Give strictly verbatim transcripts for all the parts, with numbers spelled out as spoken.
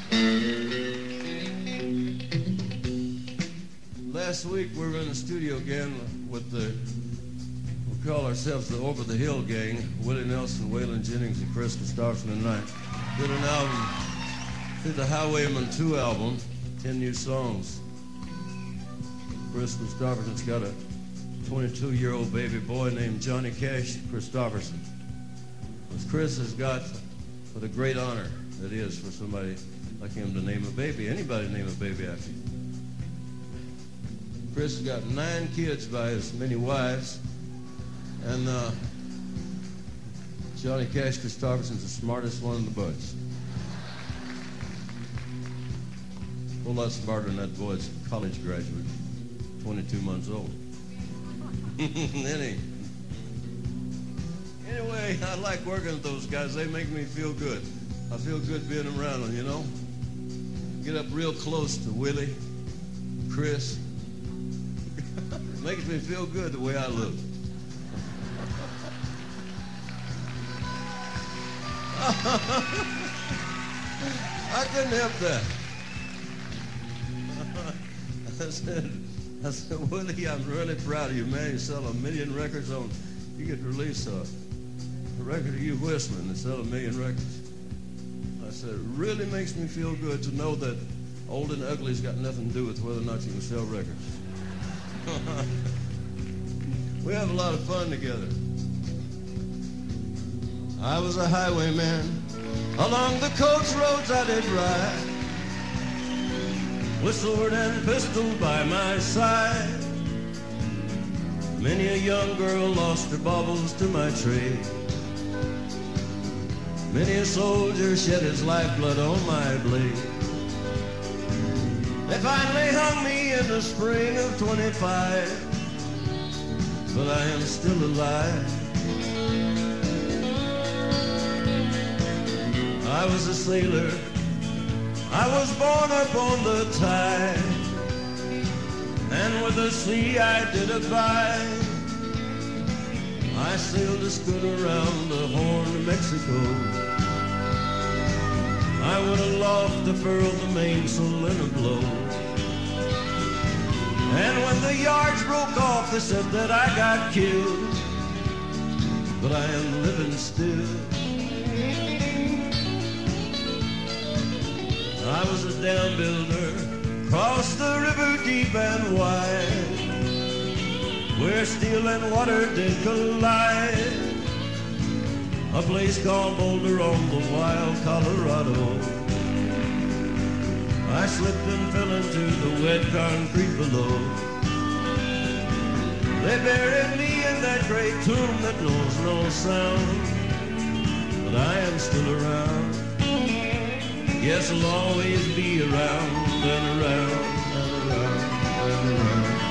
Last week we were in the studio again with the, we call ourselves the Over the Hill Gang, Willie Nelson, Waylon Jennings, and Chris Christopherson and I. Did an album, did the Highwayman two album, ten new songs. Chris Christopherson's got a twenty-two-year-old baby boy named Johnny Cash Christopherson. Chris has got, for the great honor that is for somebody like him to name a baby, anybody name a baby after you. Chris has got nine kids by his many wives, and uh, Johnny Cash Christopherson's the smartest one in the bunch. A whole lot smarter than that boy's college graduate, twenty-two months old. Any, anyway, I like working with those guys. They make me feel good. I feel good being around them, you know? Get up real close to Willie, Chris. Makes me feel good the way I look. I couldn't help that. I said, I said, Willie, I'm really proud of you, man. You sell a million records on, you could release a, a record of you whistling and sell a million records. I said, it really makes me feel good to know that old and ugly's got nothing to do with whether or not you can sell records. We have a lot of fun together. I was a highwayman. Along the coach roads I did ride, with sword and pistol by my side. Many a young girl lost her baubles to my trade. Many a soldier shed his lifeblood on my blade. They finally hung me in the spring of twenty-five, but I am still alive. I was a sailor, I was born up on the tide, and with the sea I did abide. I sailed a schooner around the Horn of Mexico. I would have lost the furl, the mainsail in a blow. And when the yards broke off, they said that I got killed, but I am living still. I was a dam builder, crossed the river deep and wide, where steel and water did collide. A place called Boulder on the wild Colorado. I slipped and fell into the wet concrete below. They buried me in that great tomb that knows no sound, but I am still around. Yes, I'll always be around and around and around and around.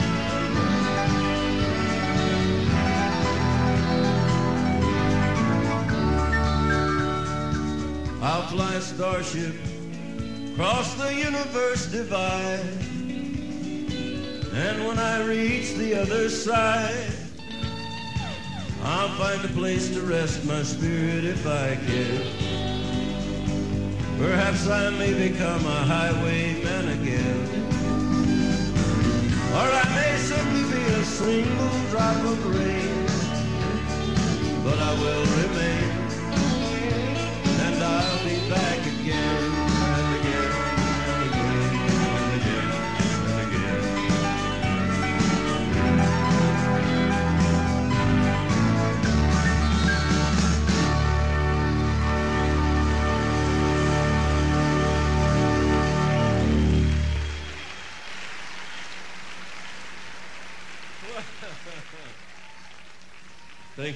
I'll fly a starship, cross the universe divide, and when I reach the other side, I'll find a place to rest my spirit if I can. Perhaps I may become a highwayman again, or I may simply be a single drop of rain, but I will remain, and I'll be back again and again and again and again and again. Ha ha ha.